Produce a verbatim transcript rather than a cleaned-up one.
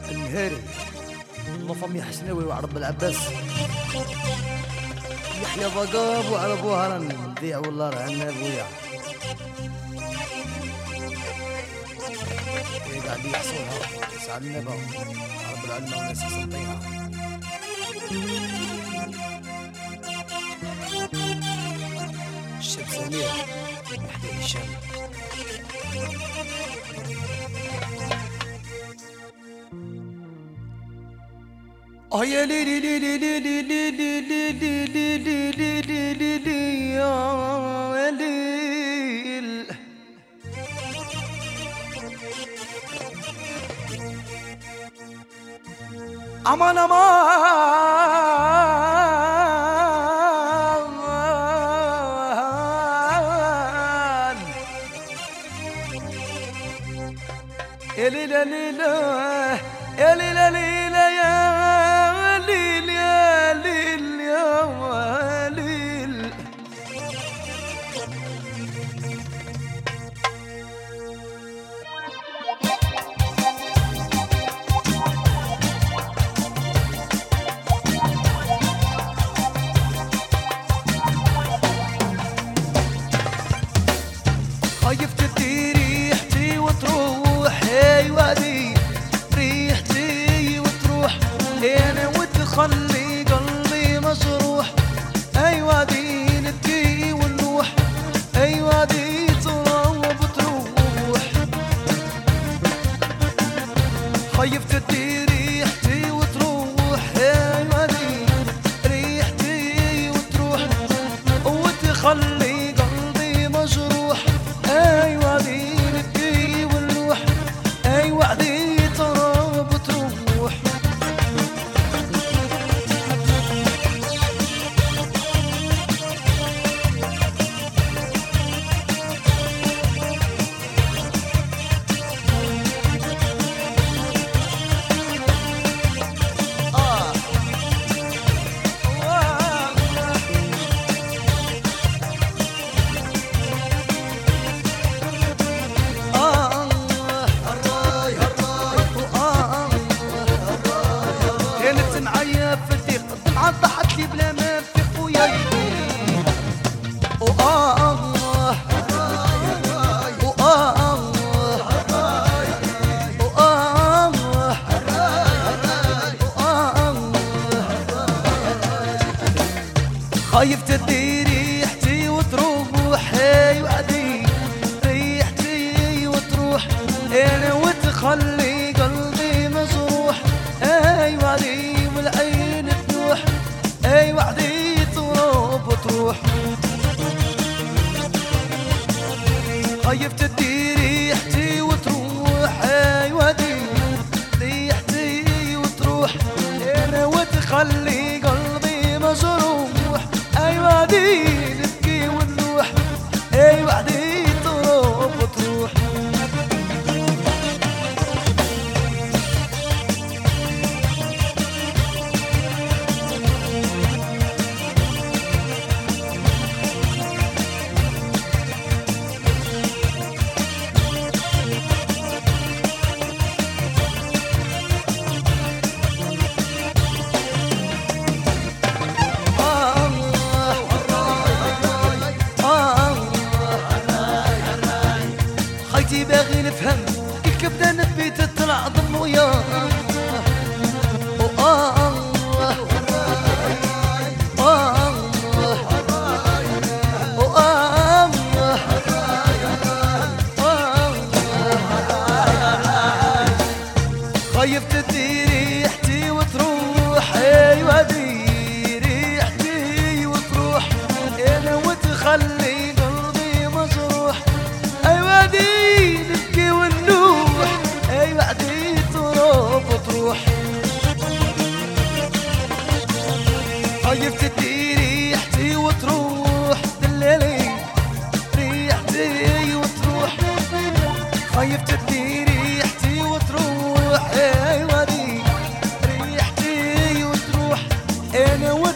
النهاري الله فمي حسناوي وعرب العباس يحيى ضقاب وعلى ابوها راه نضيع والله راه عنا بويا قاعد يحصلها سعد النبا رب العلمة وناس يسنطيها الشاب سمير وحده هشام اه يا ليلي ليلي ليلي ليلي ليلي ليلي ليلي ليلي يا ليل امان امان يا ليلى ليلى يا ليلى ليلى يا ليل يا ليل يا ليل خايف تدي ريحتي وتروح ايوا دي ريحتي وتروح انا وتخلي قلبي مجروح ايوا دي نبكي ونروح ايوا دي تروح وتروح خايف تدي ريحتي وتروح ايوا دي ريحتي وتروح وتخلي قلبي مجروح ايوا دي نبكي ونروح ايوا دي تروح وتروح ضحكتي بلا ما نفيق وياي وآه الله وآه الله وآه الله وآه الله خايف تدي ريحتي وتروح اي وعدي ريحتي وتروح انا وتخلي قلبي مجروح اي وعدي والعين تنوح اي وعدي تروح وتروح خايف تدي ريحتي وتروح اي وعدي ريحتي وتروح انا وتخلي قلبي مجروح اي وعدي نبكي ونروح اي وعدي تروح وتروح خيتي باغي نفهم كيف كبدا نبي تطلع ضم وياه وآه الله وآه الله وآه الله وآه الله خايف تدي ريحتي وتروح ايوا دي ريحتي وتروح انا وتخلي قلبي مجروح ايوا دي نبكي ونروح اي وعدي تروح وتروح خايف تدي ريحتي وتروح دلالي ريحتي وتروح خايف تدي ريحتي وتروح ايوا دي ريحتي وتروح انا